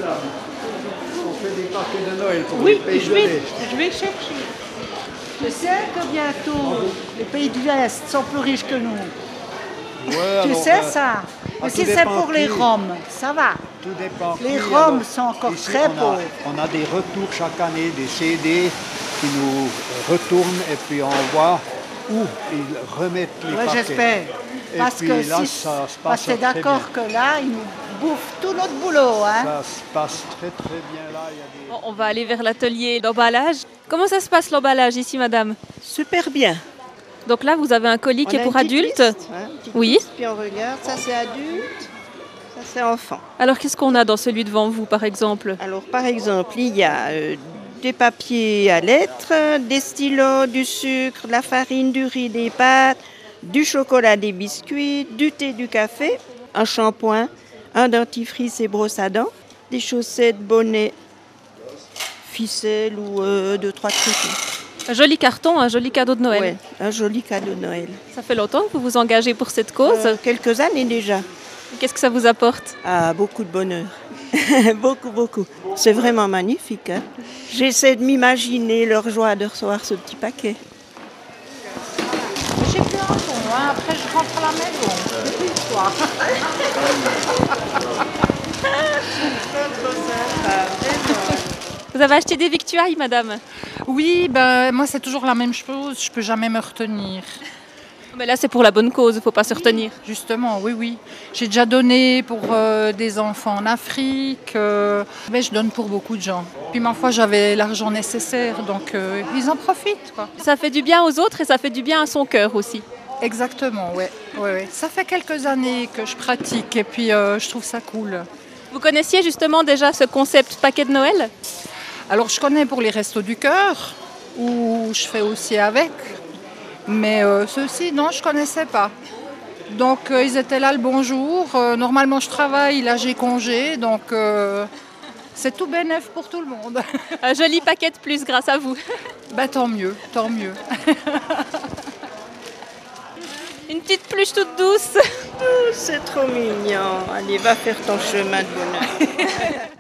On fait des paquets de Noël pour Oui, les pays de l'Est. je vais chercher. Je sais que bientôt, les pays de l'Est sont plus riches que nous. Ouais, Tu alors, sais ça? Mais tout si c'est dépend pour les qui. Roms, ça va. Tout dépend. Les qui. Roms Alors, sont encore ici, très pauvres. On a des retours chaque année, des CD qui nous retournent et puis on voit où ils remettent les Ouais, paquets. j'espère. Et Parce puis que là, si, ça se parce passe que très d'accord bien. que là, ils nous bouffent tout notre boulot. Hein. Ça se passe très très bien là. Il y a des... Bon, on va aller vers l'atelier d'emballage. Comment ça se passe l'emballage ici, madame? Super bien. Donc là, vous avez un colis qui est pour adultes. Oui. Puis on regarde, ça c'est adulte, ça c'est enfant. Alors qu'est-ce qu'on a dans celui devant vous, par exemple? Alors par exemple, il y a des papiers à lettres, des stylos, du sucre, de la farine, du riz, des pâtes, du chocolat, des biscuits, du thé, du café, un shampoing, un dentifrice et brosse à dents, des chaussettes, bonnets, ficelles ou 2-3 trucs. Un joli carton, un joli cadeau de Noël. Ouais, un joli cadeau de Noël. Ça fait longtemps que vous vous engagez pour cette cause. Quelques années déjà. Qu'est-ce que ça vous apporte? Ah, beaucoup de bonheur. Beaucoup, beaucoup. C'est vraiment magnifique. Hein. J'essaie de m'imaginer leur joie de recevoir ce petit paquet. J'ai plus un bon, hein. Après je rentre à la maison. C'est plus le soir. Vous avez acheté des victuailles, madame? Oui, ben, moi c'est toujours la même chose, je peux jamais me retenir. Mais là, c'est pour la bonne cause, il ne faut pas se retenir. Justement, oui, oui. J'ai déjà donné pour des enfants en Afrique, mais je donne pour beaucoup de gens. Puis ma foi, j'avais l'argent nécessaire, donc ils en profitent, quoi. Ça fait du bien aux autres et ça fait du bien à son cœur aussi. Exactement, ouais. Ouais. Ça fait quelques années que je pratique et puis je trouve ça cool. Vous connaissiez justement déjà ce concept paquet de Noël? Alors je connais pour les Restos du Cœur, où je fais aussi avec, mais ceux-ci, non, je ne connaissais pas. Donc ils étaient là le bonjour. Normalement je travaille, là j'ai congé, donc c'est tout bénef pour tout le monde. Un joli paquet de plus grâce à vous. Ben, tant mieux, tant mieux. Une petite pluche toute douce. C'est trop mignon. Allez, va faire ton chemin de bonheur.